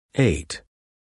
8.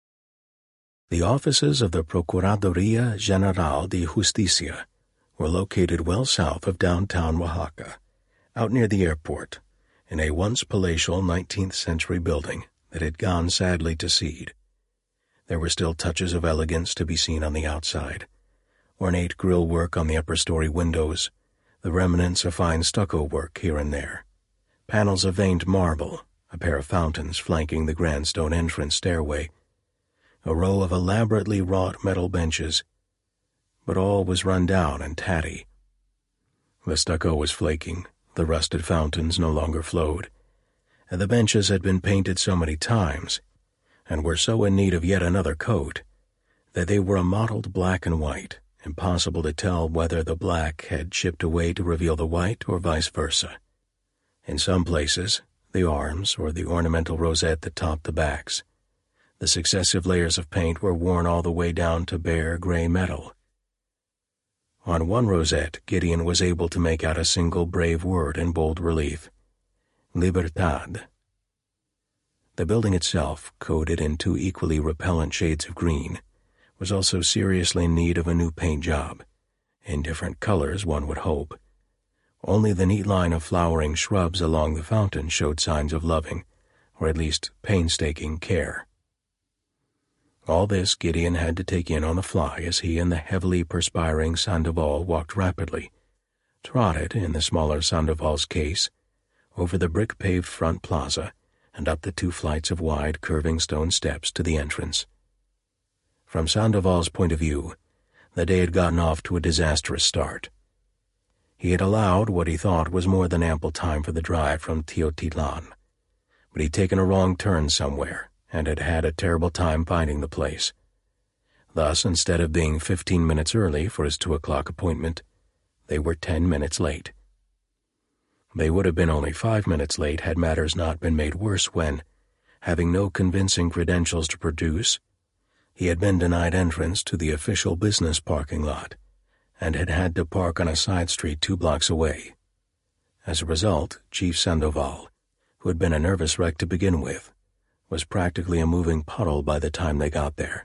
The offices of the Procuraduría General de Justicia were located well south of downtown Oaxaca, out near the airport, in a once palatial 19th-century building that had gone sadly to seed. There were still touches of elegance to be seen on the outside, ornate grille work on the upper-story windows, the remnants of fine stucco work here and there, panels of veined marble, a pair of fountains flanking the grand stone entrance stairway, a row of elaborately wrought metal benches, but all was run down and tatty. The stucco was flaking, the rusted fountains no longer flowed, and the benches had been painted so many times, and were so in need of yet another coat, that they were a mottled black and white, impossible to tell whether the black had chipped away to reveal the white or vice versa. In some places, the arms or the ornamental rosette that topped the backs, the successive layers of paint were worn all the way down to bare gray metal. On one rosette, Gideon was able to make out a single brave word in bold relief: Libertad. The building itself, coated in two equally repellent shades of green, was also seriously in need of a new paint job, in different colors, one would hope. Only the neat line of flowering shrubs along the fountain showed signs of loving, or at least painstaking, care. All this Gideon had to take in on the fly as he and the heavily perspiring Sandoval walked rapidly, trotted in the smaller Sandoval's case, over the brick-paved front plaza and up the 2 flights of wide, curving stone steps to the entrance. From Sandoval's point of view, the day had gotten off to a disastrous start. He had allowed what he thought was more than ample time for the drive from Teotitlán, but he'd taken a wrong turn somewhere and had had a terrible time finding the place. Thus, instead of being 15 minutes early for his 2 o'clock appointment, they were 10 minutes late. They would have been only 5 minutes late had matters not been made worse when, having no convincing credentials to produce, he had been denied entrance to the official business parking lot and had had to park on a side street 2 blocks away. As a result, Chief Sandoval, who had been a nervous wreck to begin with, was practically a moving puddle by the time they got there.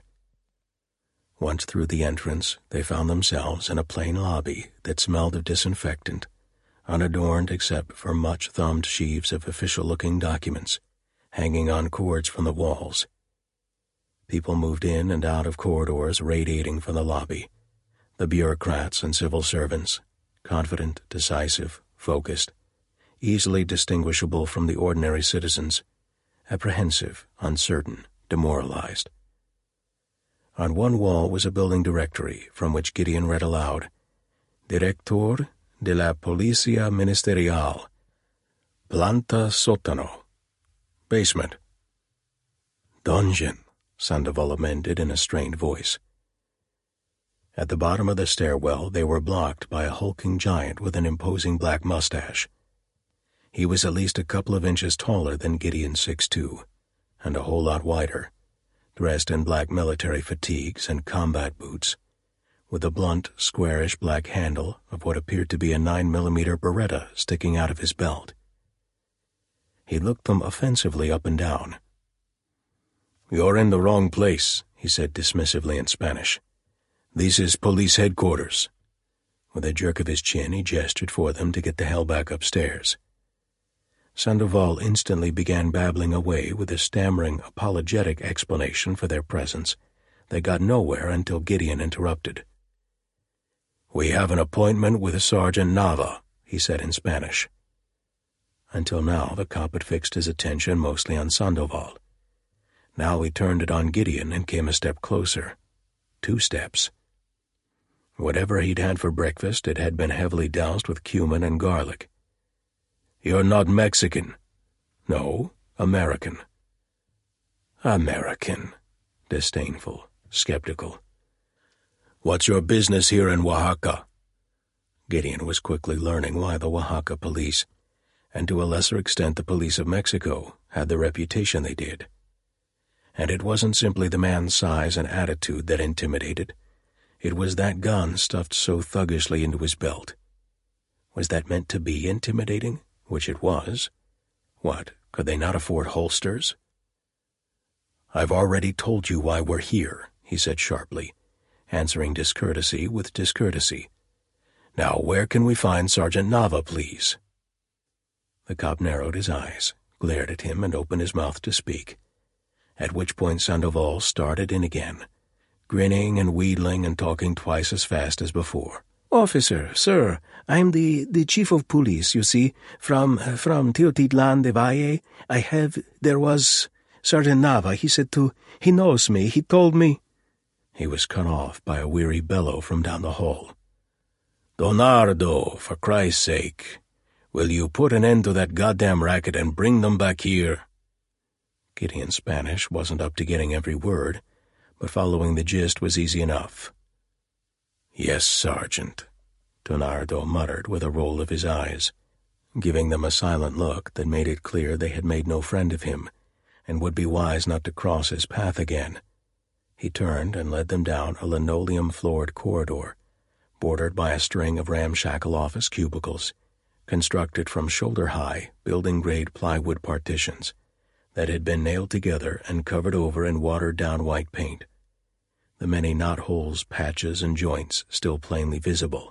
Once through the entrance, they found themselves in a plain lobby that smelled of disinfectant, unadorned except for much-thumbed sheaves of official-looking documents hanging on cords from the walls. People moved in and out of corridors radiating from the lobby, the bureaucrats and civil servants, confident, decisive, focused, easily distinguishable from the ordinary citizens, apprehensive, uncertain, demoralized. On one wall was a building directory from which Gideon read aloud, Director de la Policía Ministerial, Planta Sótano, basement. Dungeon, Sandoval amended in a strained voice. At the bottom of the stairwell, they were blocked by a hulking giant with an imposing black mustache. He was at least a couple of inches taller than Gideon 6'2", and a whole lot wider, dressed in black military fatigues and combat boots, with a blunt, squarish black handle of what appeared to be a 9mm Beretta sticking out of his belt. He looked them offensively up and down. "You're in the wrong place," he said dismissively in Spanish. "This is police headquarters." With a jerk of his chin, he gestured for them to get the hell back upstairs. Sandoval instantly began babbling away with a stammering, apologetic explanation for their presence that got nowhere until Gideon interrupted. "We have an appointment with Sergeant Nava," he said in Spanish. Until now, the cop had fixed his attention mostly on Sandoval. Now he turned it on Gideon and came a step closer. 2 steps. Whatever he'd had for breakfast, it had been heavily doused with cumin and garlic. "You're not Mexican." "No, American." "American," disdainful, skeptical. "What's your business here in Oaxaca?" Gideon was quickly learning why the Oaxaca police, and to a lesser extent the police of Mexico, had the reputation they did. And it wasn't simply the man's size and attitude that intimidated. It was that gun stuffed so thuggishly into his belt. Was that meant to be intimidating? Which it was. What, could they not afford holsters? "I've already told you why we're here," he said sharply, answering discourtesy with discourtesy. "Now, where can we find Sergeant Nava, please?" The cop narrowed his eyes, glared at him, and opened his mouth to speak, at which point Sandoval started in again, grinning and wheedling and talking twice as fast as before. "Officer, sir, I'm the chief of police, you see, from Teotitlan de Valle. There was Sergeant Nava. He knows me, he told me—" He was cut off by a weary bellow from down the hall. "Donardo, for Christ's sake, will you put an end to that goddamn racket and bring them back here?" Gideon's Spanish wasn't up to getting every word, but following the gist was easy enough. "Yes, Sergeant," Donardo muttered with a roll of his eyes, giving them a silent look that made it clear they had made no friend of him, and would be wise not to cross his path again. He turned and led them down a linoleum-floored corridor, bordered by a string of ramshackle office cubicles, constructed from shoulder-high, building-grade plywood partitions that had been nailed together and covered over in watered-down white paint, the many knotholes, patches, and joints still plainly visible.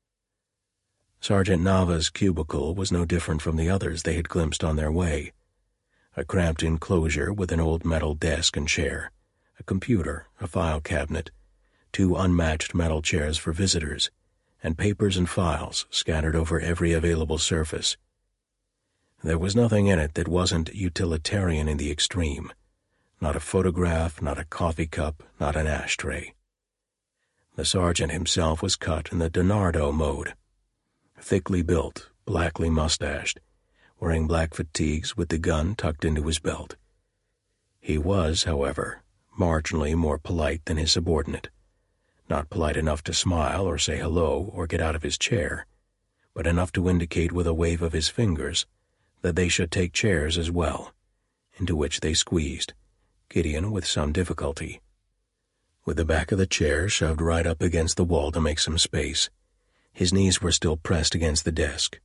Sergeant Nava's cubicle was no different from the others they had glimpsed on their way. A cramped enclosure with an old metal desk and chair, a computer, a file cabinet, 2 unmatched metal chairs for visitors, and papers and files scattered over every available surface. There was nothing in it that wasn't utilitarian in the extreme. Not a photograph, not a coffee cup, not an ashtray. The sergeant himself was cut in the Donardo mode. Thickly built, blackly mustached, wearing black fatigues with the gun tucked into his belt. He was, however, marginally more polite than his subordinate. Not polite enough to smile or say hello or get out of his chair, but enough to indicate with a wave of his fingers that they should take chairs as well, into which they squeezed, Gideon with some difficulty, with the back of the chair shoved right up against the wall to make some space. His knees were still pressed against the desk.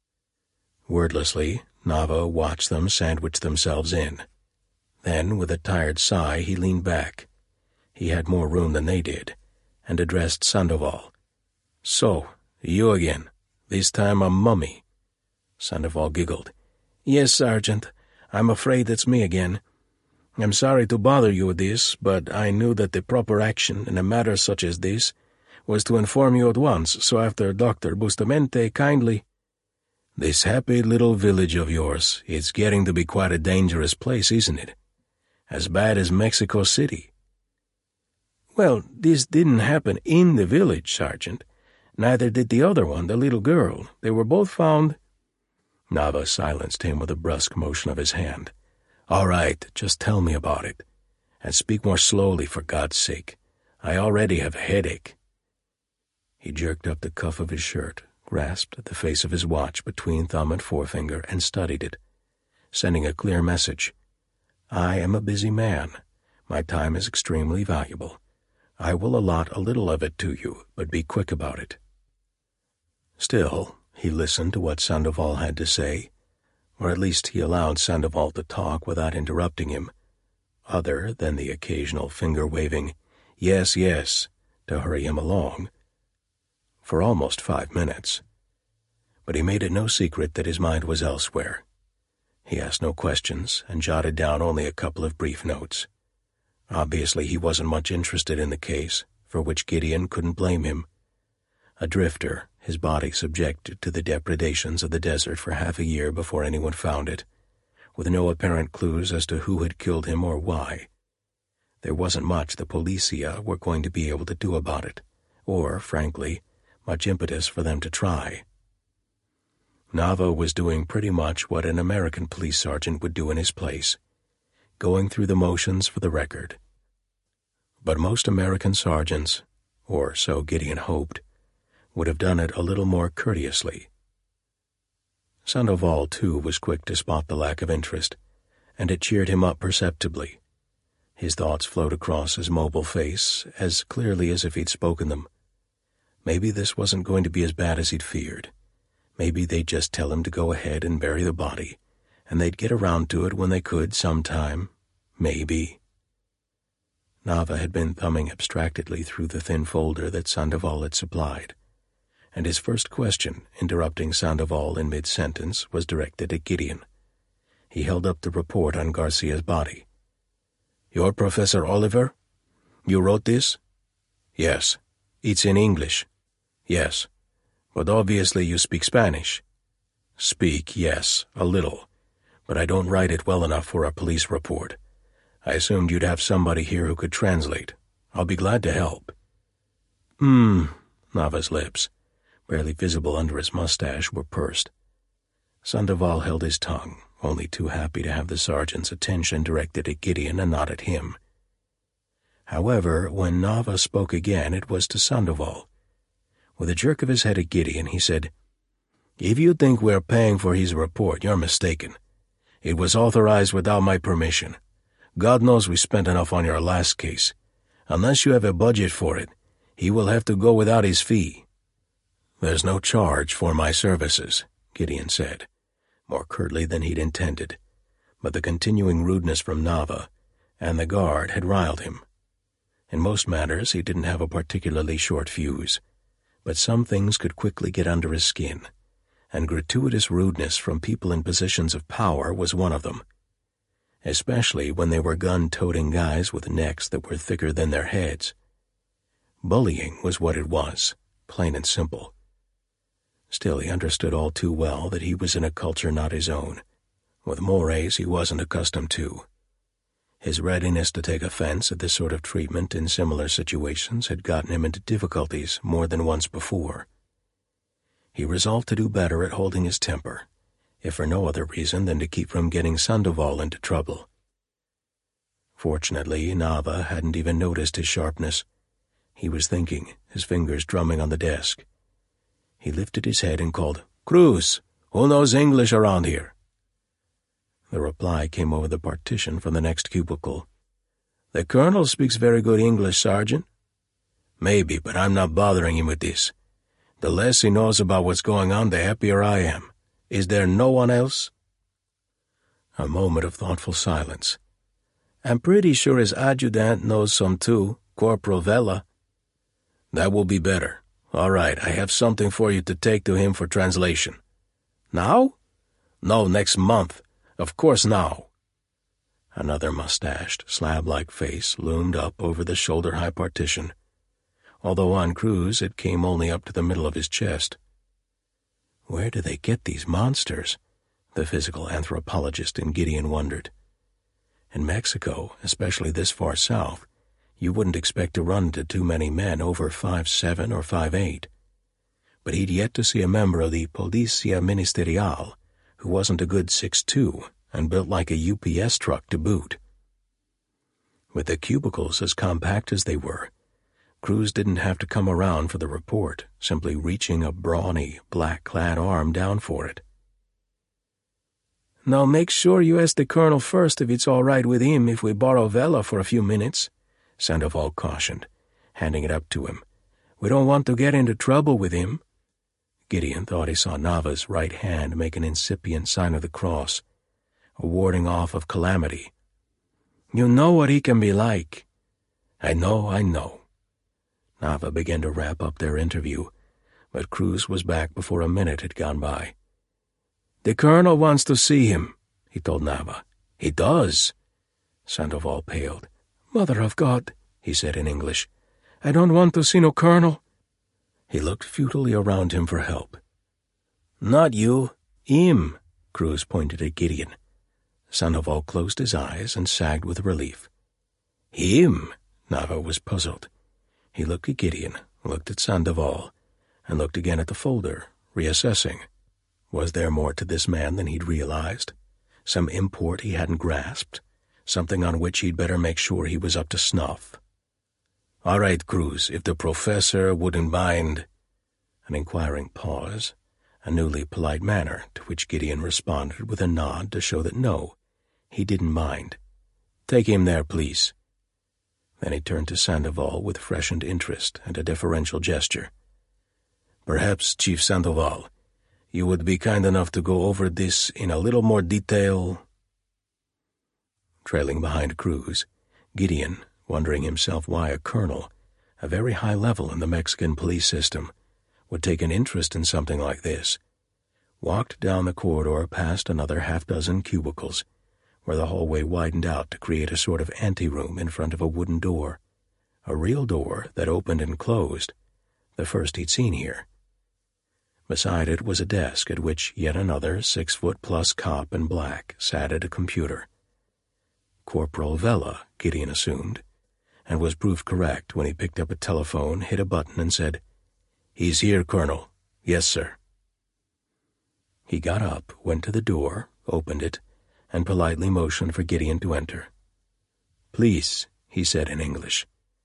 Wordlessly, Nava watched them sandwich themselves in. Then, with a tired sigh, he leaned back. He had more room than they did, and addressed Sandoval. "So, you again. This time a mummy." Sandoval giggled. "Yes, Sergeant. I'm afraid it's me again. I'm sorry to bother you with this, but I knew that the proper action in a matter such as this was to inform you at once, so after Dr. Bustamante kindly—" "This happy little village of yours is getting to be quite a dangerous place, isn't it? As bad as Mexico City." "Well, this didn't happen in the village, Sergeant. Neither did the other one, the little girl. They were both found—" Nava silenced him with a brusque motion of his hand. "All right, just tell me about it. And speak more slowly, for God's sake. I already have a headache." He jerked up the cuff of his shirt, grasped the face of his watch between thumb and forefinger, and studied it, sending a clear message. "I am a busy man. My time is extremely valuable. I will allot a little of it to you, but be quick about it." Still, he listened to what Sandoval had to say, or at least he allowed Sandoval to talk without interrupting him, other than the occasional finger-waving, "Yes, yes," to hurry him along, for almost 5 minutes. But he made it no secret that his mind was elsewhere. He asked no questions and jotted down only a couple of brief notes. Obviously he wasn't much interested in the case, for which Gideon couldn't blame him. A drifter, his body subjected to the depredations of the desert for half a year before anyone found it, with no apparent clues as to who had killed him or why. There wasn't much the Policia were going to be able to do about it, or, frankly, much impetus for them to try. Nava was doing pretty much what an American police sergeant would do in his place, going through the motions for the record. But most American sergeants, or so Gideon hoped, would have done it a little more courteously. Sandoval, too, was quick to spot the lack of interest, and it cheered him up perceptibly. His thoughts flowed across his mobile face as clearly as if he'd spoken them. Maybe this wasn't going to be as bad as he'd feared. Maybe they'd just tell him to go ahead and bury the body, and they'd get around to it when they could sometime. Maybe. Nava had been thumbing abstractedly through the thin folder that Sandoval had supplied, and his first question, interrupting Sandoval in mid-sentence, was directed at Gideon. He held up the report on Garcia's body. "You're Professor Oliver? You wrote this?" "Yes." "It's in English?" "Yes." "But obviously you speak Spanish." "Speak, yes, a little, but I don't write it well enough for a police report. I assumed you'd have somebody here who could translate. I'll be glad to help." Nava's lips, barely visible under his mustache, were pursed. Sandoval held his tongue, only too happy to have the sergeant's attention directed at Gideon and not at him. However, when Nava spoke again, it was to Sandoval. With a jerk of his head at Gideon, he said, "If you think we're paying for his report, you're mistaken. It was authorized without my permission. God knows we spent enough on your last case. Unless you have a budget for it, he will have to go without his fee." "There's no charge for my services," Gideon said, more curtly than he'd intended, but the continuing rudeness from Nava and the guard had riled him. In most matters, he didn't have a particularly short fuse, but some things could quickly get under his skin, and gratuitous rudeness from people in positions of power was one of them, especially when they were gun-toting guys with necks that were thicker than their heads. Bullying was what it was, plain and simple. Still, he understood all too well that he was in a culture not his own, with mores he wasn't accustomed to. His readiness to take offense at this sort of treatment in similar situations had gotten him into difficulties more than once before. He resolved to do better at holding his temper, if for no other reason than to keep from getting Sandoval into trouble. Fortunately, Nava hadn't even noticed his sharpness. He was thinking, his fingers drumming on the desk. He lifted his head and called, "Cruz, who knows English around here?" The reply came over the partition from the next cubicle. "The colonel speaks very good English, Sergeant." "Maybe, but I'm not bothering him with this. The less he knows about what's going on, the happier I am. Is there no one else?" A moment of thoughtful silence. "I'm pretty sure his adjutant knows some too, Corporal Vela." "That will be better. All right, I have something for you to take to him for translation." "Now?" "No, next month. Of course now." Another mustached, slab-like face loomed up over the shoulder-high partition, although on Cruz it came only up to the middle of his chest. Where do they get these monsters? The physical anthropologist in Gideon wondered. In Mexico, especially this far south, you wouldn't expect to run into too many men over 5'7" or 5'8". But he'd yet to see a member of the Policia Ministerial who wasn't a good 6'2" and built like a UPS truck to boot. With the cubicles as compact as they were, Cruz didn't have to come around for the report, simply reaching a brawny, black-clad arm down for it. "Now make sure you ask the colonel first if it's all right with him if we borrow Vela for a few minutes," Sandoval cautioned, handing it up to him. "We don't want to get into trouble with him." Gideon thought he saw Nava's right hand make an incipient sign of the cross, a warding off of calamity. "You know what he can be like." I know." Nava began to wrap up their interview, but Cruz was back before a minute had gone by. "The colonel wants to see him," he told Nava. "He does?" Sandoval paled. "Mother of God," he said in English. "I don't want to see no colonel." He looked futilely around him for help. "Not you, him," Cruz pointed at Gideon. Sandoval closed his eyes and sagged with relief. "Him?" Nava was puzzled. He looked at Gideon, looked at Sandoval, and looked again at the folder, reassessing. Was there more to this man than he'd realized? Some import he hadn't grasped? Something on which he'd better make sure he was up to snuff? "All right, Cruz, if the professor wouldn't mind—" An inquiring pause, a newly polite manner, to which Gideon responded with a nod to show that no, he didn't mind. "Take him there, please." Then he turned to Sandoval with freshened interest and a deferential gesture. "Perhaps, Chief Sandoval, you would be kind enough to go over this in a little more detail." Trailing behind Cruz, Gideon, wondering himself why a colonel, a very high level in the Mexican police system, would take an interest in something like this, walked down the corridor past another half-dozen cubicles, where the hallway widened out to create a sort of anteroom in front of a wooden door, a real door that opened and closed, the first he'd seen here. Beside it was a desk at which yet another 6-foot-plus cop in black sat at a computer. Corporal Vela, Gideon assumed, and was proved correct when he picked up a telephone, hit a button, and said, "He's here, Colonel. Yes, sir." He got up, went to the door, opened it, and politely motioned for Gideon to enter. "Please," he said in English.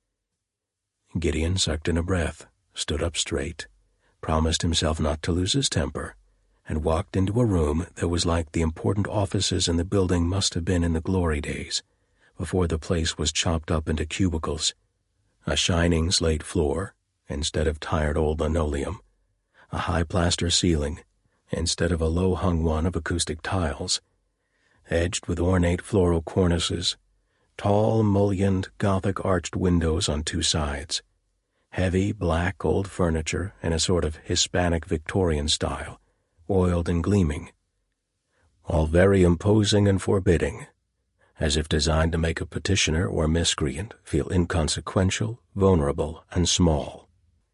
Gideon sucked in a breath, stood up straight, promised himself not to lose his temper, and walked into a room that was like the important offices in the building must have been in the glory days, before the place was chopped up into cubicles. A shining slate floor, instead of tired old linoleum, a high plaster ceiling, instead of a low-hung one of acoustic tiles, edged with ornate floral cornices, tall, mullioned, Gothic-arched windows on two sides, heavy, black, old furniture in a sort of Hispanic Victorian style, oiled and gleaming, all very imposing and forbidding, as if designed to make a petitioner or miscreant feel inconsequential, vulnerable, and small.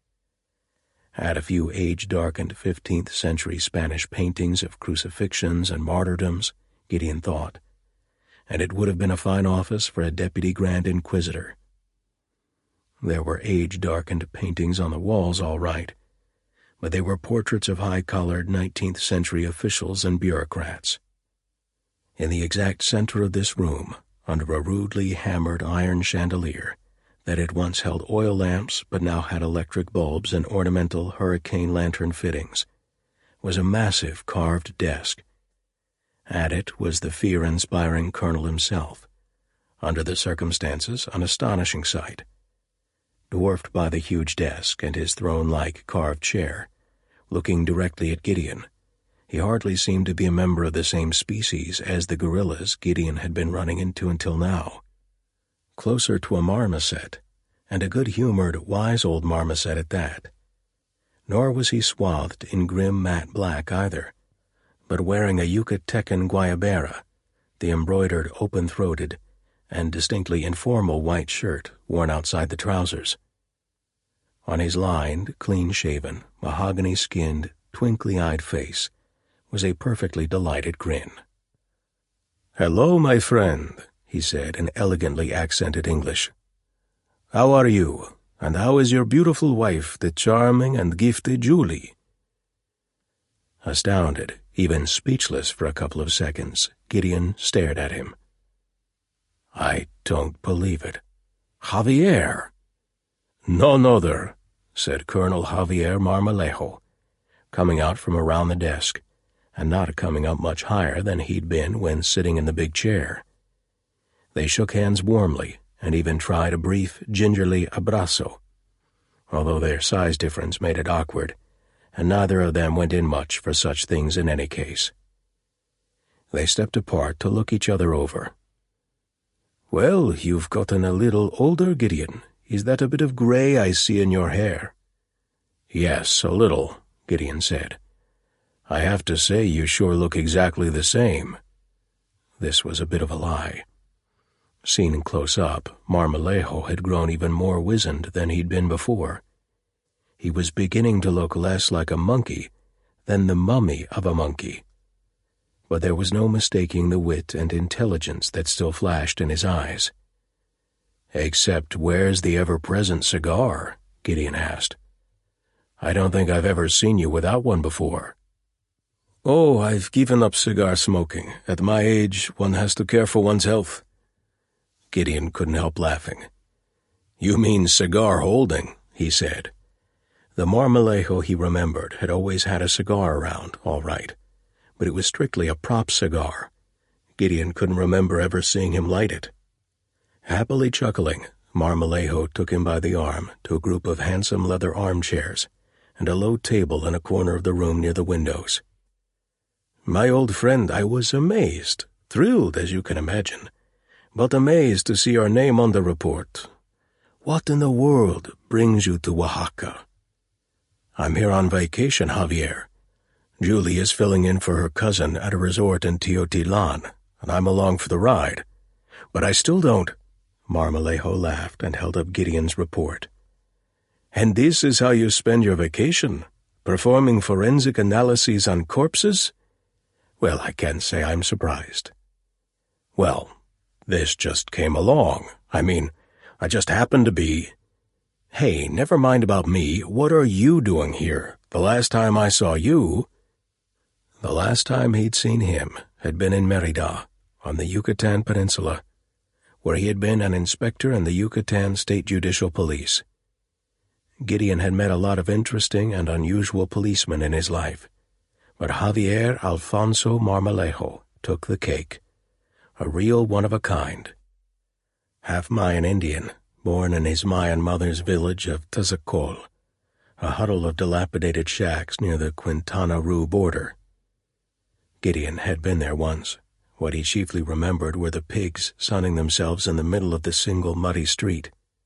Add a few age-darkened 15th-century Spanish paintings of crucifixions and martyrdoms, Gideon thought, and it would have been a fine office for a deputy grand inquisitor. There were age-darkened paintings on the walls, all right, but they were portraits of high-collared 19th-century officials and bureaucrats. In the exact center of this room, under a rudely hammered iron chandelier that had once held oil lamps but now had electric bulbs and ornamental hurricane lantern fittings, was a massive carved desk. At it was the fear-inspiring colonel himself, under the circumstances an astonishing sight. Dwarfed by the huge desk and his throne-like carved chair, looking directly at Gideon, he hardly seemed to be a member of the same species as the gorillas Gideon had been running into until now. Closer to a marmoset, and a good-humored, wise old marmoset at that. Nor was he swathed in grim matte black either, but wearing a Yucatecan guayabera, the embroidered, open-throated, and distinctly informal white shirt worn outside the trousers. On his lined, clean-shaven, mahogany-skinned, twinkly-eyed face was a perfectly delighted grin. "Hello, my friend," he said in elegantly accented English. "How are you, and how is your beautiful wife, the charming and gifted Julie?" Astounded, even speechless for a couple of seconds, Gideon stared at him. "I don't believe it. Javier!" "None other," said Colonel Javier Marmolejo, coming out from around the desk, and not coming up much higher than he'd been when sitting in the big chair. They shook hands warmly and even tried a brief, gingerly abrazo, although their size difference made it awkward, and neither of them went in much for such things in any case. They stepped apart to look each other over. "Well, you've gotten a little older, Gideon. Is that a bit of gray I see in your hair?" "Yes, a little," Gideon said. "I have to say you sure look exactly the same." This was a bit of a lie. Seen close up, Marmolejo had grown even more wizened than he'd been before. He was beginning to look less like a monkey than the mummy of a monkey. But there was no mistaking the wit and intelligence that still flashed in his eyes. "Except where's the ever-present cigar?" Gideon asked. "I don't think I've ever seen you without one before." "Oh, I've given up cigar smoking. At my age, one has to care for one's health." Gideon couldn't help laughing. "You mean cigar holding," he said. The Marmolejo he remembered had always had a cigar around, all right, but it was strictly a prop cigar. Gideon couldn't remember ever seeing him light it. Happily chuckling, Marmolejo took him by the arm to a group of handsome leather armchairs and a low table in a corner of the room near the windows. "My old friend, I was amazed, thrilled, as you can imagine, but amazed to see your name on the report. What in the world brings you to Oaxaca?" "I'm here on vacation, Javier. Julie is filling in for her cousin at a resort in Teotihuacan, and I'm along for the ride. But I still don't—" Marmolejo laughed and held up Gideon's report. "And this is how you spend your vacation? Performing forensic analyses on corpses? Well, I can't say I'm surprised." "Well, this just came along. I just happened to be—" "Hey, never mind about me. What are you doing here? The last time I saw you—" The last time he'd seen him had been in Mérida, on the Yucatan Peninsula, where he had been an inspector in the Yucatan State Judicial Police. Gideon had met a lot of interesting and unusual policemen in his life, but Javier Alfonso Marmolejo took the cake, a real one-of-a-kind. Half Mayan Indian, born in his Mayan mother's village of Tzacol, a huddle of dilapidated shacks near the Quintana Roo border. Gideon had been there once. What he chiefly remembered were the pigs sunning themselves in the middle of the single muddy street.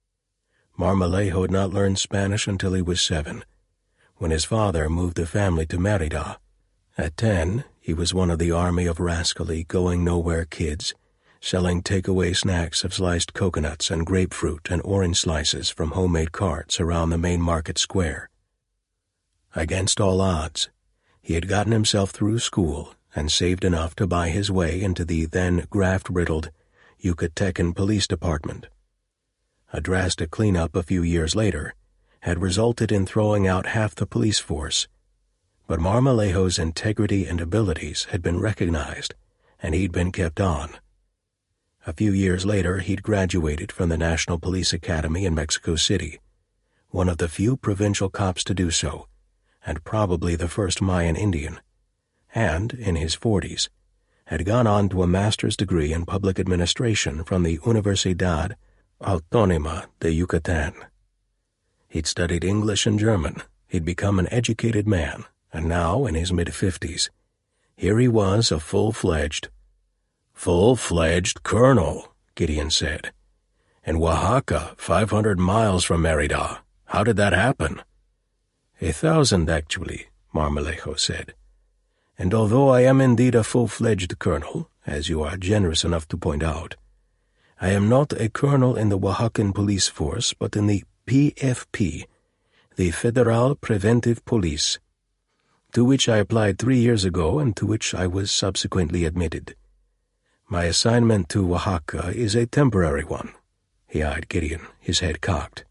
Marmolejo had not learned Spanish until he was 7, when his father moved the family to Mérida. At 10, he was one of the army of rascally, going-nowhere kids, selling takeaway snacks of sliced coconuts and grapefruit and orange slices from homemade carts around the main market square. Against all odds, he had gotten himself through school and saved enough to buy his way into the then graft-riddled Yucatecan Police Department. A drastic cleanup a few years later had resulted in throwing out half the police force, but Marmolejo's integrity and abilities had been recognized, and he'd been kept on. A few years later, he'd graduated from the National Police Academy in Mexico City, one of the few provincial cops to do so, and probably the first Mayan Indian, and, in his 40s, had gone on to a master's degree in public administration from the Universidad Autónoma de Yucatán. He'd studied English and German, he'd become an educated man, and now, in his mid-50s, here he was a full-fledged colonel, Gideon said. In Oaxaca, 500 miles from Mérida. How did that happen? 1,000, actually, Marmolejo said. And although I am indeed a full-fledged colonel, as you are generous enough to point out, I am not a colonel in the Oaxacan police force, but in the PFP, the Federal Preventive Police, to which I applied 3 years ago and to which I was subsequently admitted. My assignment to Oaxaca is a temporary one. He eyed Gideon, his head cocked.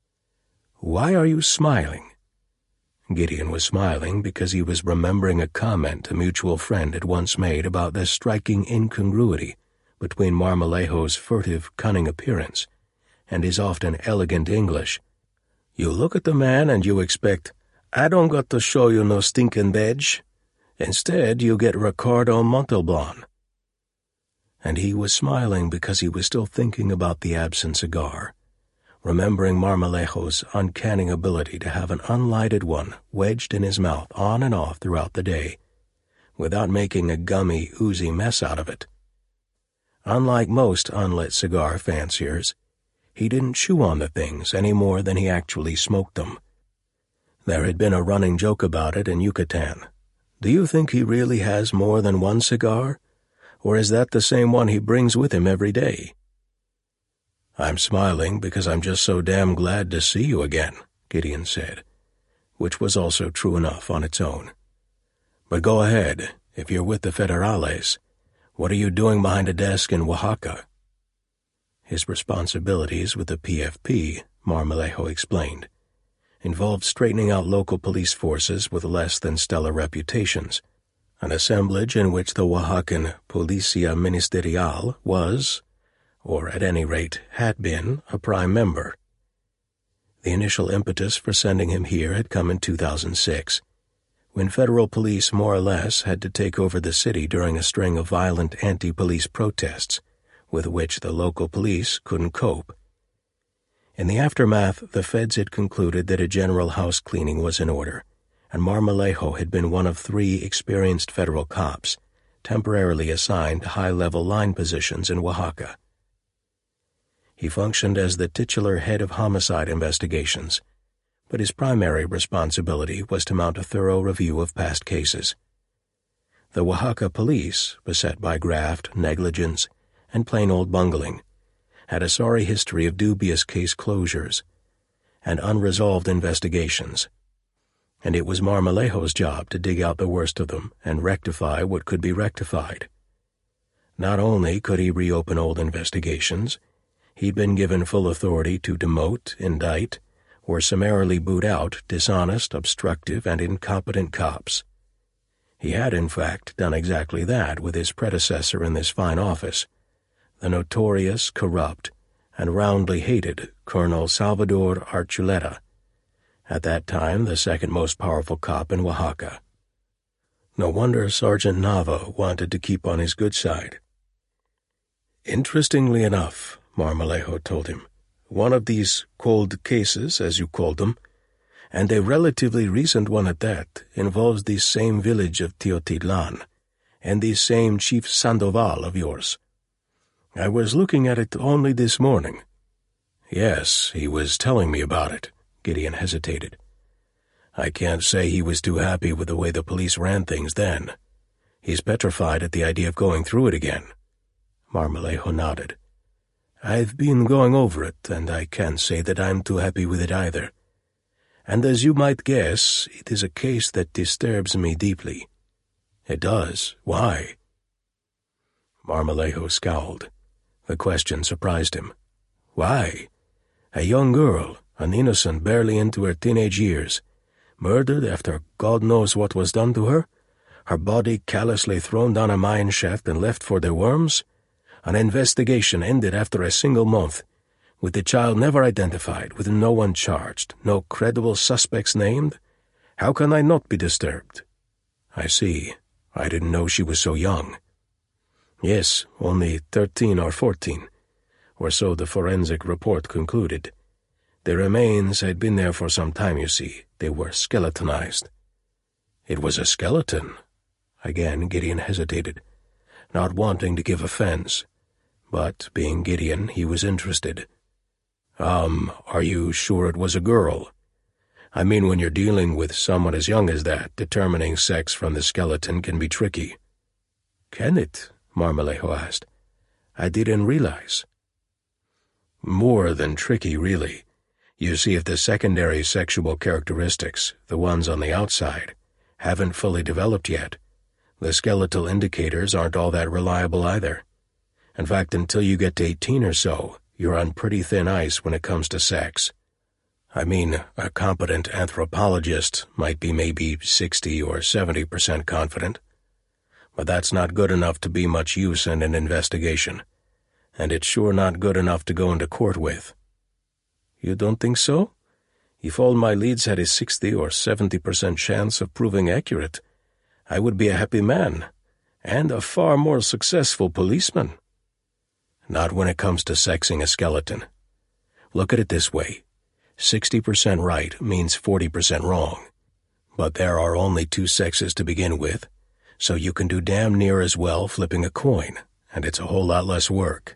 Why are you smiling? Gideon was smiling because he was remembering a comment a mutual friend had once made about the striking incongruity between Marmolejo's furtive, cunning appearance and his often elegant English. You look at the man and you expect, I don't got to show you no stinking badge. Instead, you get Ricardo Montalban. And he was smiling because he was still thinking about the absent cigar, remembering Marmolejo's uncanny ability to have an unlighted one wedged in his mouth on and off throughout the day, without making a gummy, oozy mess out of it. Unlike most unlit cigar fanciers, he didn't chew on the things any more than he actually smoked them. There had been a running joke about it in Yucatan. Do you think he really has more than one cigar? Or is that the same one he brings with him every day? I'm smiling because I'm just so damn glad to see you again, Gideon said, which was also true enough on its own. But go ahead, if you're with the Federales, what are you doing behind a desk in Oaxaca? His responsibilities with the PFP, Marmolejo explained, involved straightening out local police forces with less than stellar reputations, an assemblage in which the Oaxacan Policia Ministerial was, or at any rate had been, a prime member. The initial impetus for sending him here had come in 2006, when federal police more or less had to take over the city during a string of violent anti-police protests, with which the local police couldn't cope. In the aftermath, the feds had concluded that a general house cleaning was in order, and Marmolejo had been one of 3 experienced federal cops, temporarily assigned high-level line positions in Oaxaca, He functioned as the titular head of homicide investigations, but his primary responsibility was to mount a thorough review of past cases. The Oaxaca police, beset by graft, negligence, and plain old bungling, had a sorry history of dubious case closures and unresolved investigations, and it was Marmolejo's job to dig out the worst of them and rectify what could be rectified. Not only could he reopen old investigations, he'd been given full authority to demote, indict, or summarily boot out dishonest, obstructive, and incompetent cops. He had, in fact, done exactly that with his predecessor in this fine office, the notorious, corrupt, and roundly hated Colonel Salvador Archuleta, at that time the second most powerful cop in Oaxaca. No wonder Sergeant Nava wanted to keep on his good side. Interestingly enough, Marmolejo told him, one of these cold cases, as you called them, and a relatively recent one at that, involves the same village of Teotitlan and the same Chief Sandoval of yours. I was looking at it only this morning. Yes, he was telling me about it. Gideon hesitated. I can't say he was too happy with the way the police ran things then. He's petrified at the idea of going through it again. Marmolejo nodded. I've been going over it, and I can't say that I'm too happy with it either. And as you might guess, it is a case that disturbs me deeply. It does. Why? Marmolejo scowled. The question surprised him. Why? A young girl, an innocent barely into her teenage years, murdered after God knows what was done to her body callously thrown down a mine shaft and left for the worms? An investigation ended after a single month, with the child never identified, with no one charged, no credible suspects named? How can I not be disturbed? I see. I didn't know she was so young. Yes, only 13 or 14, or so the forensic report concluded. The remains had been there for some time, you see. They were skeletonized. It was a skeleton? Again, Gideon hesitated, not wanting to give offense. But, being Gideon, he was interested. Are you sure it was a girl? I mean, when you're dealing with someone as young as that, determining sex from the skeleton can be tricky. Can it? Marmolejo asked. I didn't realize. More than tricky, really. You see, if the secondary sexual characteristics, the ones on the outside, haven't fully developed yet, the skeletal indicators aren't all that reliable either. In fact, until you get to 18 or so, you're on pretty thin ice when it comes to sex. I mean, a competent anthropologist might be maybe 60 or 70% confident. But that's not good enough to be much use in an investigation. And it's sure not good enough to go into court with. You don't think so? If all my leads had a 60 or 70% chance of proving accurate, I would be a happy man, and a far more successful policeman. Not when it comes to sexing a skeleton. Look at it this way. 60% right means 40% wrong. But there are only two sexes to begin with, so you can do damn near as well flipping a coin, and it's a whole lot less work.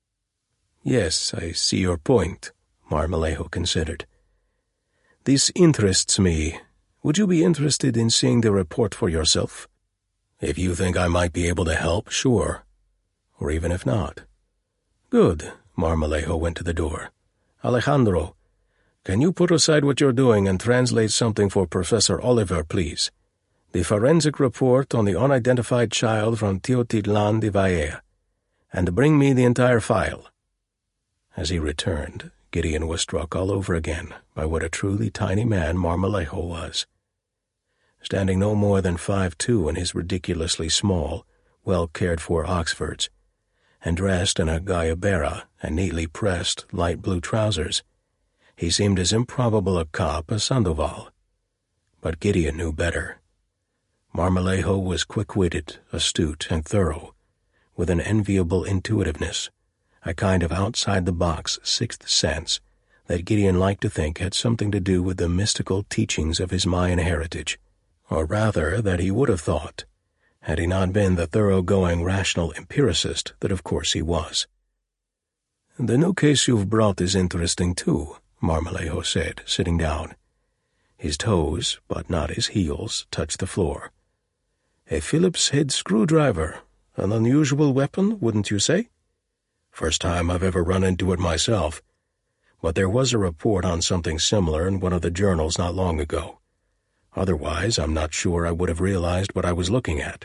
Yes, I see your point, Marmolejo considered. This interests me. Would you be interested in seeing the report for yourself? If you think I might be able to help, sure. Or even if not. Good. Marmolejo went to the door. Alejandro, can you put aside what you're doing and translate something for Professor Oliver, please? The forensic report on the unidentified child from Teotitlan de Valle, and bring me the entire file. As he returned, Gideon was struck all over again by what a truly tiny man Marmolejo was. Standing no more than 5'2" in his ridiculously small, well-cared-for Oxfords, and dressed in a gayabera and neatly pressed light blue trousers, he seemed as improbable a cop as Sandoval. But Gideon knew better. Marmolejo was quick-witted, astute, and thorough, with an enviable intuitiveness, a kind of outside-the-box sixth sense that Gideon liked to think had something to do with the mystical teachings of his Mayan heritage, or rather that he would have thought, had he not been the thoroughgoing rational empiricist that of course he was. "The new case you've brought is interesting, too," Marmolejo said, sitting down. His toes, but not his heels, touched the floor. "A Phillips head screwdriver. An unusual weapon, wouldn't you say?" "First time I've ever run into it myself. But there was a report on something similar in one of the journals not long ago. Otherwise, I'm not sure I would have realized what I was looking at."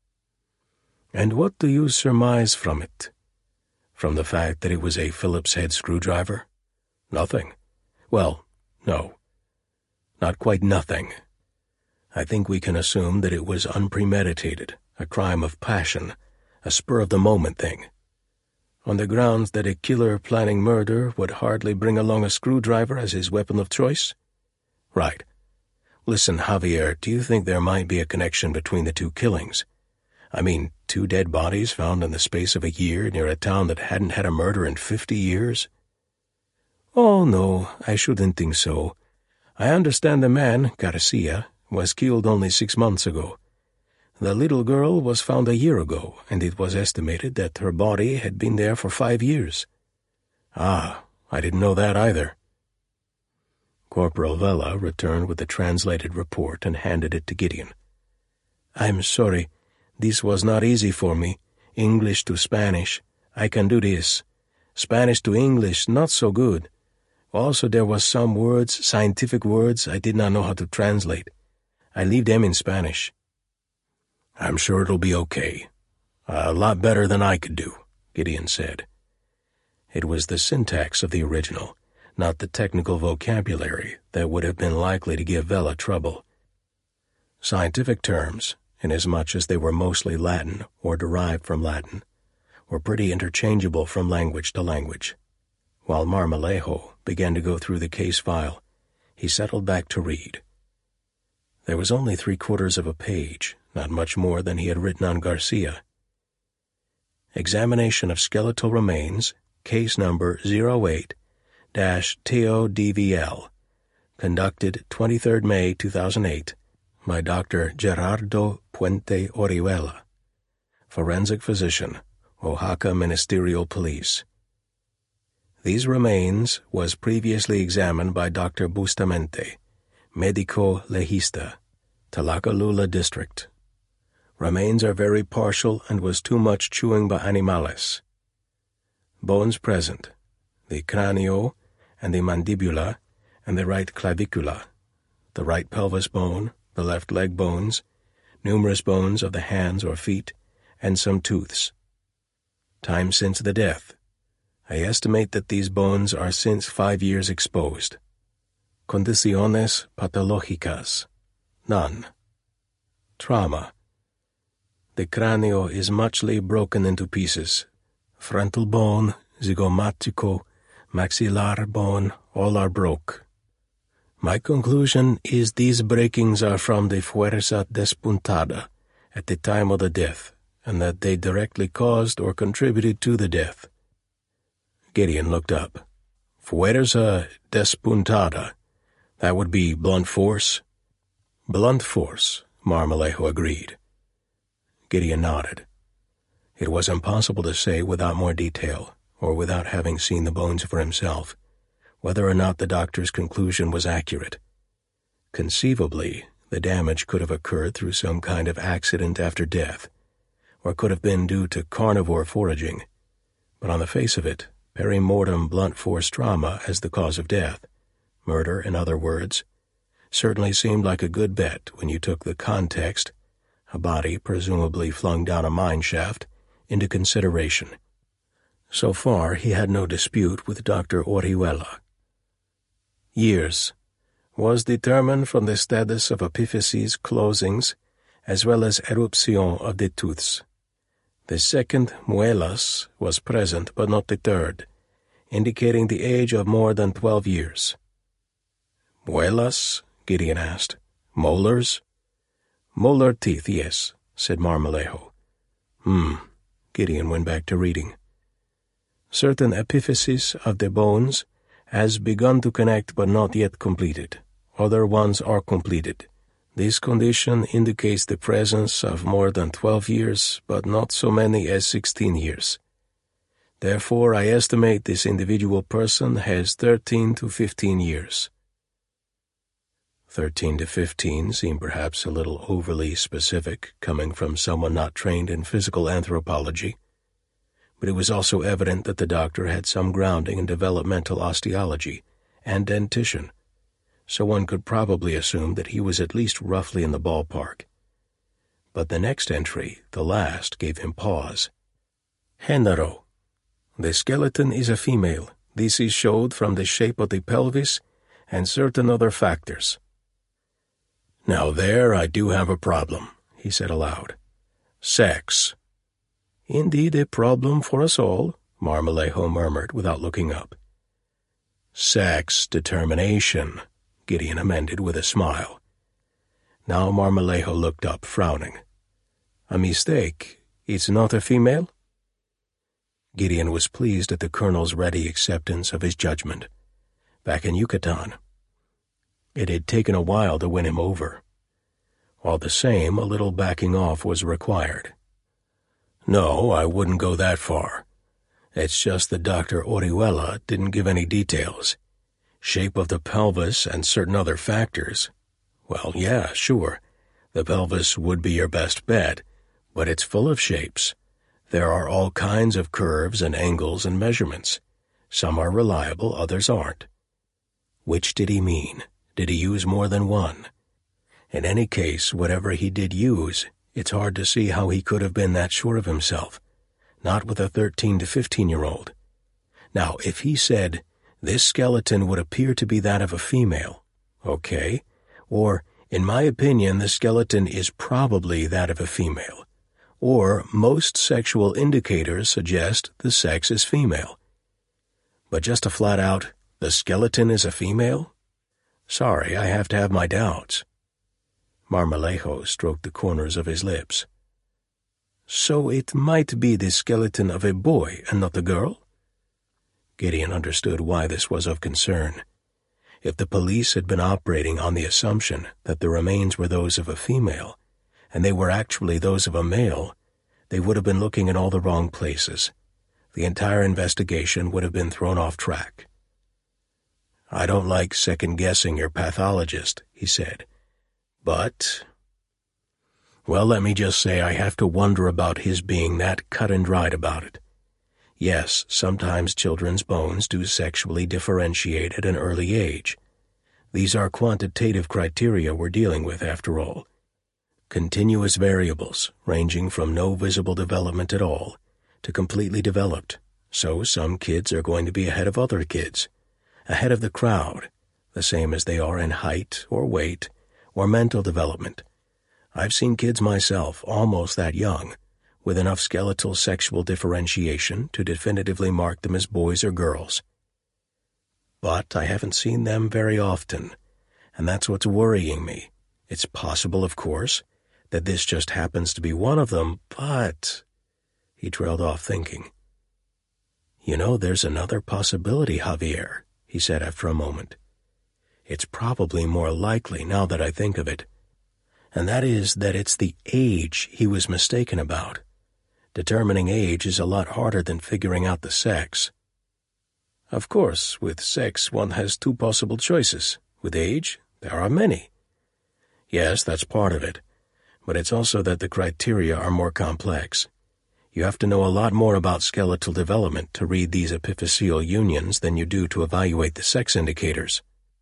"And what do you surmise from it?" "From the fact that it was a Phillips head screwdriver? Nothing. Well, no. Not quite nothing. I think we can assume that it was unpremeditated, a crime of passion, a spur-of-the-moment thing. On the grounds that a killer planning murder would hardly bring along a screwdriver as his weapon of choice?" "Right. Listen, Javier, do you think there might be a connection between the two killings? I mean, 2 dead bodies found in the space of a year near a town that hadn't had a murder in 50 years? "Oh, no, I shouldn't think so. I understand the man, Garcia, was killed only 6 months ago. The little girl was found a year ago, and it was estimated that her body had been there for 5 years. "Ah, I didn't know that either." Corporal Vela returned with the translated report and handed it to Gideon. "I'm sorry. This was not easy for me. English to Spanish. I can do this. Spanish to English, not so good. Also, there was some words, scientific words, I did not know how to translate. I leave them in Spanish." "I'm sure it'll be okay. A lot better than I could do," Gideon said. It was the syntax of the original, not the technical vocabulary, that would have been likely to give Vela trouble. Scientific terms, inasmuch as they were mostly Latin or derived from Latin, were pretty interchangeable from language to language. While Marmolejo began to go through the case file, he settled back to read. There was only 3/4 of a page, not much more than he had written on Garcia. Examination of skeletal remains, case number 08-TODVL, conducted 23 May 2008, by Dr. Gerardo Puente Orihuela, forensic physician, Oaxaca Ministerial Police. These remains was previously examined by Dr. Bustamente, Medico Legista, Tlacalula District. Remains are very partial and was too much chewing by animales. Bones present, the cráneo and the mandibula and the right clavicula, the right pelvis bone, the left leg bones, numerous bones of the hands or feet, and some tooths. Time since the death. I estimate that these bones are since 5 years exposed. Condiciones patológicas. None. Trauma. The cráneo is muchly broken into pieces. Frontal bone, zygomatico, maxillar bone, all are broke. My conclusion is these breakings are from the fuerza despuntada at the time of the death, and that they directly caused or contributed to the death." Gideon looked up. "Fuerza despuntada. That would be blunt force?" "Blunt force," Marmolejo agreed. Gideon nodded. It was impossible to say without more detail, or without having seen the bones for himself, whether or not the doctor's conclusion was accurate. Conceivably, the damage could have occurred through some kind of accident after death, or could have been due to carnivore foraging. But on the face of it, perimortem blunt force trauma as the cause of death, murder in other words, certainly seemed like a good bet when you took the context, a body presumably flung down a mine shaft, into consideration. So far, he had no dispute with Dr. Orihuela. Years was determined from the status of epiphyses closings as well as eruption of the tooths. The second muelas was present but not the third, indicating the age of more than 12 years. "Muelas?" Gideon asked. "Molars?" "Molar teeth, yes," said Marmolejo. Gideon went back to reading. "Certain epiphyses of the bones has begun to connect but not yet completed. Other ones are completed. This condition indicates the presence of more than 12 years, but not so many as 16 years. Therefore, I estimate this individual person has 13 to 15 years. 13 to 15 seemed perhaps a little overly specific, coming from someone not trained in physical anthropology, but it was also evident that the doctor had some grounding in developmental osteology and dentition, so one could probably assume that he was at least roughly in the ballpark. But the next entry, the last, gave him pause. Género. The skeleton is a female. This is showed from the shape of the pelvis and certain other factors. Now there I do have a problem, he said aloud. Sex. Indeed a problem for us all, Marmolejo murmured without looking up. Sex determination, Gideon amended with a smile. Now Marmolejo looked up, frowning. A mistake. It's not a female? Gideon was pleased at the colonel's ready acceptance of his judgment. Back in Yucatan, it had taken a while to win him over. All the same, a little backing off was required. No, I wouldn't go that far. It's just that Dr. Orihuela didn't give any details. Shape of the pelvis and certain other factors. Well, yeah, sure. The pelvis would be your best bet, but it's full of shapes. There are all kinds of curves and angles and measurements. Some are reliable, others aren't. Which did he mean? Did he use more than one? In any case, whatever he did use, it's hard to see how he could have been that sure of himself. Not with a 13 to 15-year-old. Now, if he said, this skeleton would appear to be that of a female, okay, or, in my opinion, the skeleton is probably that of a female, or most sexual indicators suggest the sex is female. But just a flat-out, the skeleton is a female? Sorry, I have to have my doubts. Marmolejo stroked the corners of his lips. So it might be the skeleton of a boy and not a girl? Gideon understood why this was of concern. If the police had been operating on the assumption that the remains were those of a female, and they were actually those of a male, they would have been looking in all the wrong places. The entire investigation would have been thrown off track. I don't like second-guessing your pathologist, he said. But, well, let me just say I have to wonder about his being that cut and dried about it. Yes, sometimes children's bones do sexually differentiate at an early age. These are quantitative criteria we're dealing with, after all. Continuous variables, ranging from no visible development at all to completely developed. So some kids are going to be ahead of other kids, ahead of the crowd, the same as they are in height or weight or mental development. I've seen kids myself, almost that young, with enough skeletal sexual differentiation to definitively mark them as boys or girls. But I haven't seen them very often, and that's what's worrying me. It's possible, of course, that this just happens to be one of them, but... He trailed off thinking. You know, there's another possibility, Javier, he said after a moment. It's probably more likely now that I think of it, and that is that it's the age he was mistaken about. Determining age is a lot harder than figuring out the sex. Of course, with sex one has two possible choices. With age, there are many. Yes, that's part of it, but it's also that the criteria are more complex. You have to know a lot more about skeletal development to read these epiphyseal unions than you do to evaluate the sex indicators.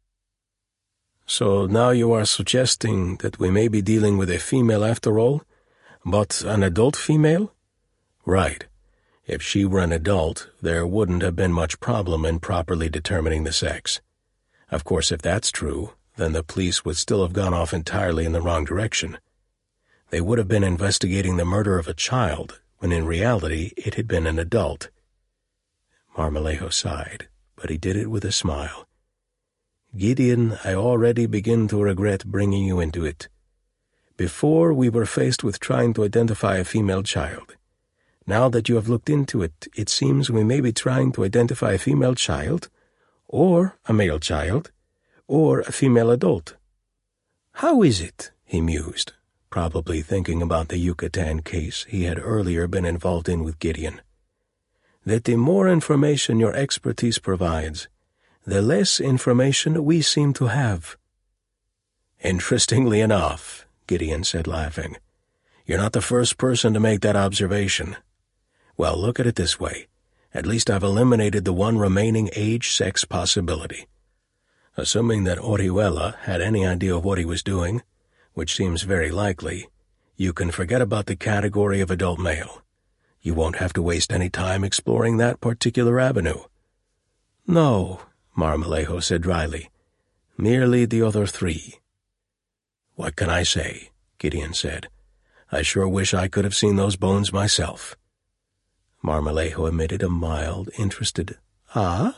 So now you are suggesting that we may be dealing with a female after all, but an adult female? Right. If she were an adult, there wouldn't have been much problem in properly determining the sex. Of course, if that's true, then the police would still have gone off entirely in the wrong direction. They would have been investigating the murder of a child, when in reality it had been an adult. Marmolejo sighed, but he did it with a smile. Gideon, I already begin to regret bringing you into it. Before, we were faced with trying to identify a female child. Now that you have looked into it, it seems we may be trying to identify a female child, or a male child, or a female adult. How is it, he mused, probably thinking about the Yucatan case he had earlier been involved in with Gideon, that the more information your expertise provides, the less information we seem to have." "Interestingly enough," Gideon said, laughing, "you're not the first person to make that observation. Well, look at it this way. At least I've eliminated the one remaining age-sex possibility. Assuming that Orihuela had any idea of what he was doing, which seems very likely, you can forget about the category of adult male. You won't have to waste any time exploring that particular avenue." "No," Marmolejo said dryly. "Merely the other three." "What can I say?" Gideon said. "I sure wish I could have seen those bones myself." Marmolejo emitted a mild, interested "Ah?"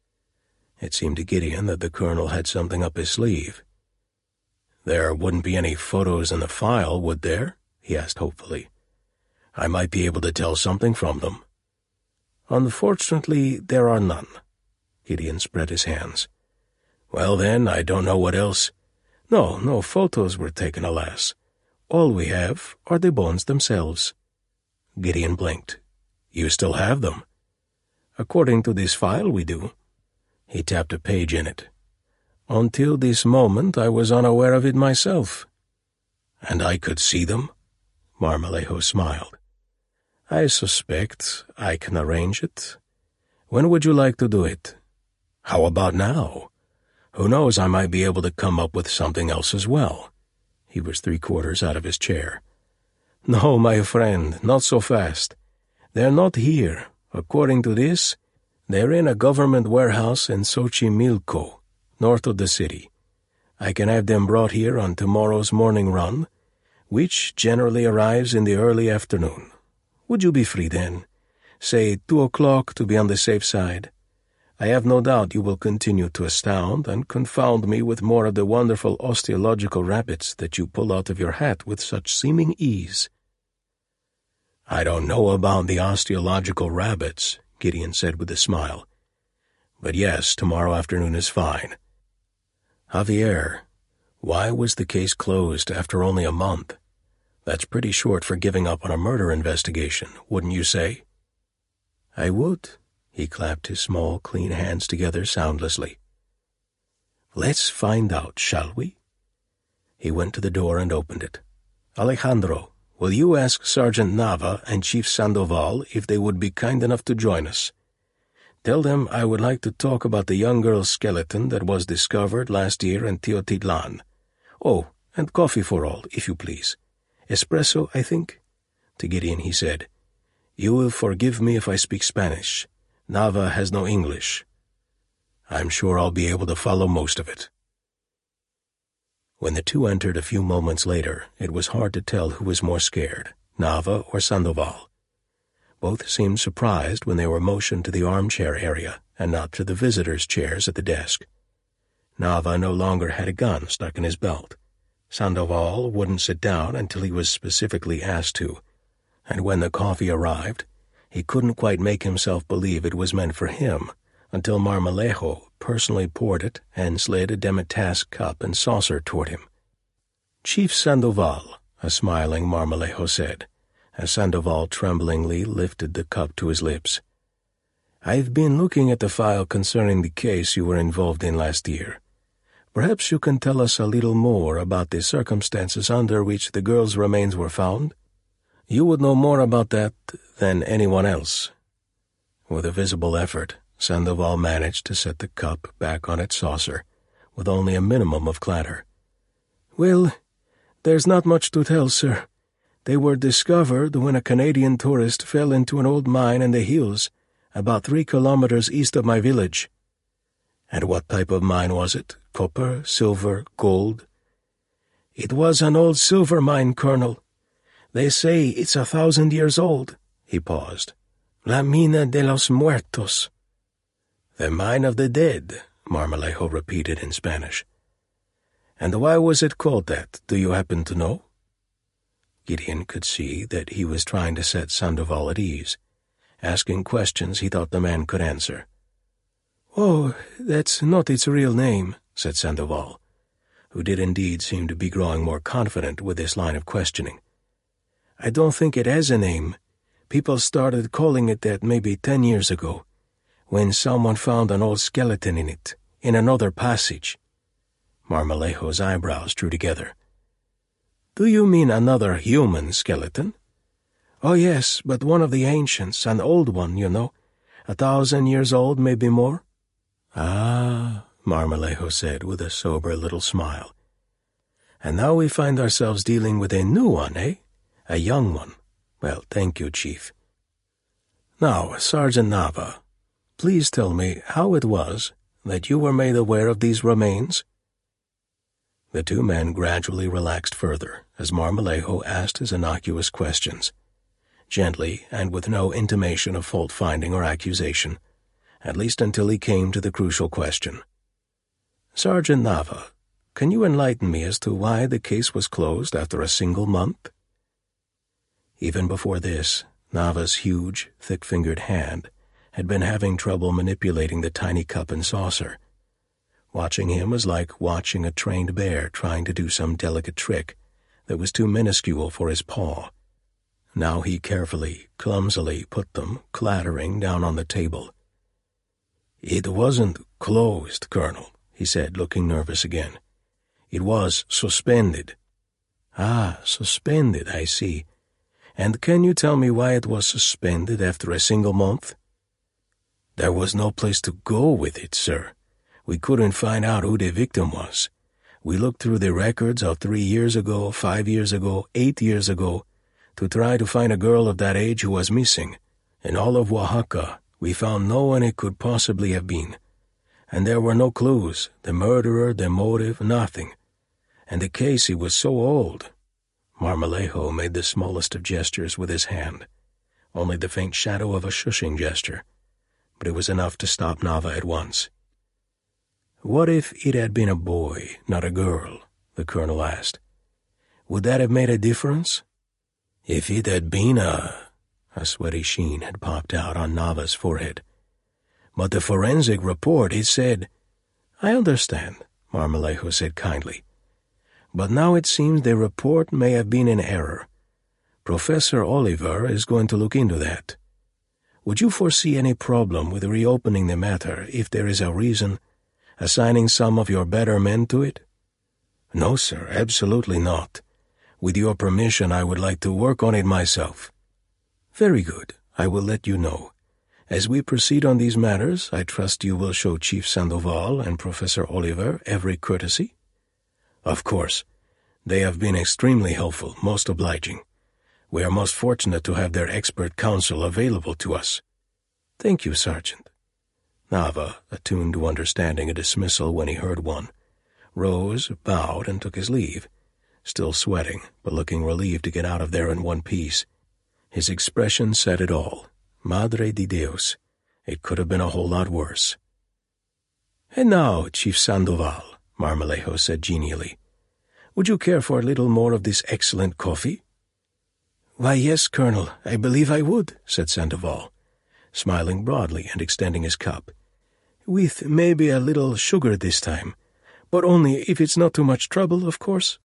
It seemed to Gideon that the colonel had something up his sleeve. "There wouldn't be any photos in the file, would there?" he asked hopefully. "I might be able to tell something from them." "Unfortunately, there are none." Gideon spread his hands. "Well then, I don't know what else—" No photos were taken, alas. All we have are the bones themselves." Gideon blinked. "You still have them?" "According to this file, we do." He tapped a page in it. "Until this moment, I was unaware of it myself." "And I could see them?" Marmolejo smiled. "I suspect I can arrange it. When would you like to do it?" "How about now? Who knows, I might be able to come up with something else as well." He was 3/4 out of his chair. "No, my friend, not so fast. They're not here. According to this, they're in a government warehouse in Xochimilco, north of the city. I can have them brought here on tomorrow's morning run, which generally arrives in the early afternoon. Would you be free then? Say 2 o'clock to be on the safe side. I have no doubt you will continue to astound and confound me with more of the wonderful osteological rabbits that you pull out of your hat with such seeming ease." "I don't know about the osteological rabbits," Gideon said with a smile. "But yes, tomorrow afternoon is fine." "Javier, why was the case closed after only a month? That's pretty short for giving up on a murder investigation, wouldn't you say?" "I would." He clapped his small, clean hands together soundlessly. "Let's find out, shall we?" He went to the door and opened it. "Alejandro, will you ask Sergeant Nava and Chief Sandoval if they would be kind enough to join us? Tell them I would like to talk about the young girl's skeleton that was discovered last year in Teotitlan. Oh, and coffee for all, if you please. Espresso, I think?" To Gideon he said, "You will forgive me if I speak Spanish. Nava has no English." "I'm sure I'll be able to follow most of it." When the two entered a few moments later, it was hard to tell who was more scared, Nava or Sandoval. Both seemed surprised when they were motioned to the armchair area and not to the visitors' chairs at the desk. Nava no longer had a gun stuck in his belt. Sandoval wouldn't sit down until he was specifically asked to, and when the coffee arrived, he couldn't quite make himself believe it was meant for him until Marmolejo personally poured it and slid a demitasse cup and saucer toward him. "Chief Sandoval," a smiling Marmolejo said, as Sandoval tremblingly lifted the cup to his lips. "I've been looking at the file concerning the case you were involved in last year. Perhaps you can tell us a little more about the circumstances under which the girl's remains were found? You would know more about that than anyone else." With a visible effort, Sandoval managed to set the cup back on its saucer, with only a minimum of clatter. "Well, there's not much to tell, sir. They were discovered when a Canadian tourist fell into an old mine in the hills, about 3 kilometers east of my village." "And what type of mine was it? Copper, silver, gold?" "It was an old silver mine, Colonel. They say it's 1,000 years old." He paused. "La Mina de los Muertos." "The mine of the dead," Marmolejo repeated in Spanish. "And why was it called that, do you happen to know?" Gideon could see that he was trying to set Sandoval at ease, asking questions he thought the man could answer. "Oh, that's not its real name," said Sandoval, who did indeed seem to be growing more confident with this line of questioning. "I don't think it has a name, People started calling it that maybe 10 years ago, when someone found an old skeleton in it, in another passage. Marmolejo's eyebrows drew together. Do you mean another human skeleton? Oh yes, but one of the ancients, an old one, 1,000 years old, maybe more. Ah, Marmolejo said with a sober little smile. And now we find ourselves dealing with a new one, eh? A young one. Well, thank you, Chief. Now, Sergeant Nava, please tell me how it was that you were made aware of these remains. The two men gradually relaxed further as Marmolejo asked his innocuous questions, gently and with no intimation of fault-finding or accusation, at least until he came to the crucial question. Sergeant Nava, can you enlighten me as to why the case was closed after a single month? Even before this, Nava's huge, thick-fingered hand had been having trouble manipulating the tiny cup and saucer. Watching him was like watching a trained bear trying to do some delicate trick that was too minuscule for his paw. Now he carefully, clumsily put them, clattering, down on the table. It wasn't closed, Colonel, he said, looking nervous again. It was suspended. Ah, suspended, I see. And can you tell me why it was suspended after a single month? There was no place to go with it, sir. We couldn't find out who the victim was. We looked through the records of 3 years ago, 5 years ago, 8 years ago, to try to find a girl of that age who was missing. In all of Oaxaca, we found no one it could possibly have been. And there were no clues, the murderer, the motive, nothing. And the case, it was so old. Marmolejo made the smallest of gestures with his hand, only the faint shadow of a shushing gesture, but it was enough to stop Nava at once. What if it had been a boy, not a girl? The colonel asked. Would that have made a difference? If it had been a sweaty sheen had popped out on Nava's forehead. But the forensic report, it said... I understand, Marmolejo said kindly. But now it seems the report may have been in error. Professor Oliver is going to look into that. Would you foresee any problem with reopening the matter if there is a reason, assigning some of your better men to it? No, sir, absolutely not. With your permission, I would like to work on it myself. Very good. I will let you know. As we proceed on these matters, I trust you will show Chief Sandoval and Professor Oliver every courtesy. Of course. They have been extremely helpful, most obliging. We are most fortunate to have their expert counsel available to us. Thank you, Sergeant. Nava, attuned to understanding a dismissal when he heard one, rose, bowed, and took his leave, still sweating, but looking relieved to get out of there in one piece. His expression said it all. Madre de Dios. It could have been a whole lot worse. And now, Chief Sandoval, Marmolejo said genially, would you care for a little more of this excellent coffee? Why, yes, Colonel, I believe I would, said Sandoval, smiling broadly and extending his cup. With maybe a little sugar this time, but only if it's not too much trouble, of course.